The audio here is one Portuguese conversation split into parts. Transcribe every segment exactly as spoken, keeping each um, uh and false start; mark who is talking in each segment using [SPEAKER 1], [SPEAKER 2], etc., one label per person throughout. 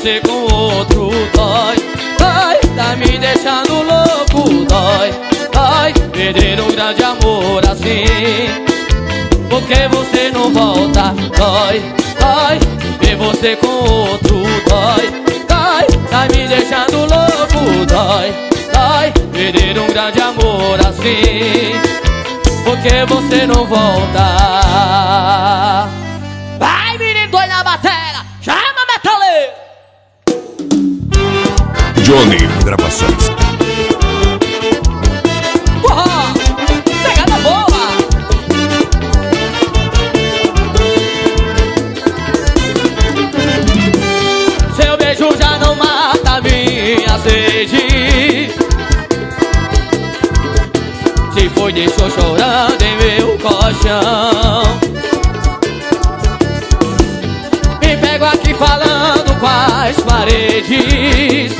[SPEAKER 1] você com outro dói, dói, tá me deixando louco, dói, dói, perder um grande amor assim. Porque você não volta, dói, dói, ver você com outro dói, dói, tá me deixando louco, dói, dói, perder um grande amor assim. Porque você não volta. Vai, menino doido na bateria, chama metaleiro.
[SPEAKER 2] Johnny Gravações.
[SPEAKER 1] Porra, pegada boa. Seu beijo já não mata minha sede. Se foi, deixou chorando em meu colchão. Me pego aqui falando com as paredes.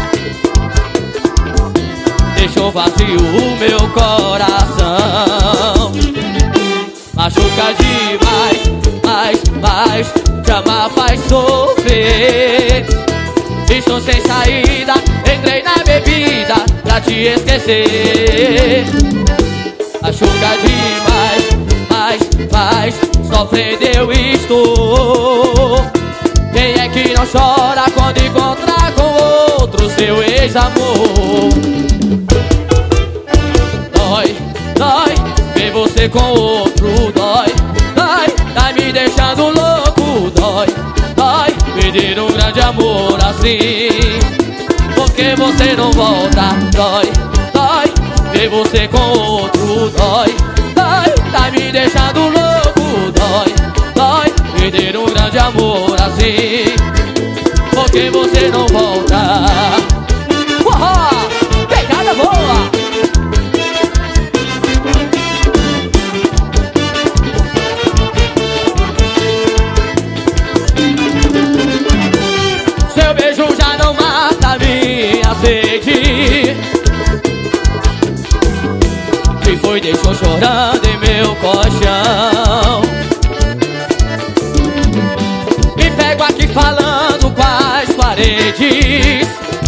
[SPEAKER 1] Deixou vazio o meu coração. Machuca demais, mais, mais, te amar faz sofrer. Estou sem saída, entrei na bebida pra te esquecer. Machuca demais, mais, mais, sofrendo eu estou. Quem é que não chora quando encontrar com outro seu ex-amor? Dói, dói, ver você com outro dói, dói, tá me deixando louco, dói, dói, perder um grande amor assim. Porque você não volta, dói, dói, ver você com outro dói, dói, tá me deixando louco, dói, dói, perder um grande amor assim. Porque você não volta. Uau, pegada boa. Seu beijo já não mata minha sede. Que foi, deixou chorando em meu colchão. Me pego aqui falando com as paredes.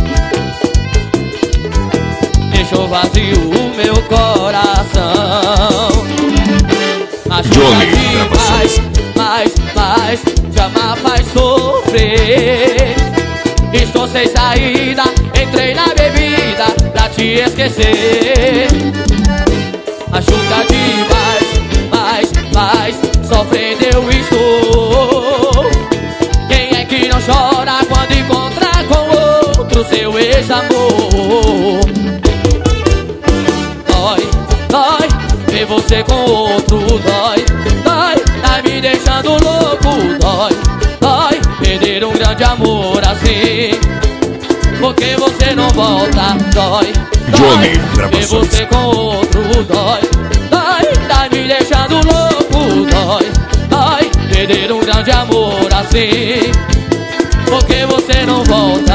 [SPEAKER 1] Deixou vazio o meu coração. Machuca demais, mais, mais, te amar faz sofrer. Estou sem saída, entrei na bebida pra te esquecer. Machuca demais, mais, mais, sofrendo eu estou. Quem é que não chora quando encontrar com outro seu ex-amor? Dói, dói, ver você com outro dói, dói, tá me deixando louco, dói, dói, perder um grande amor assim. Porque você não volta, dói, dói, ver você com outro dói, dói, tá me deixando louco, dói, dói, perder um grande amor assim. Porque você não volta.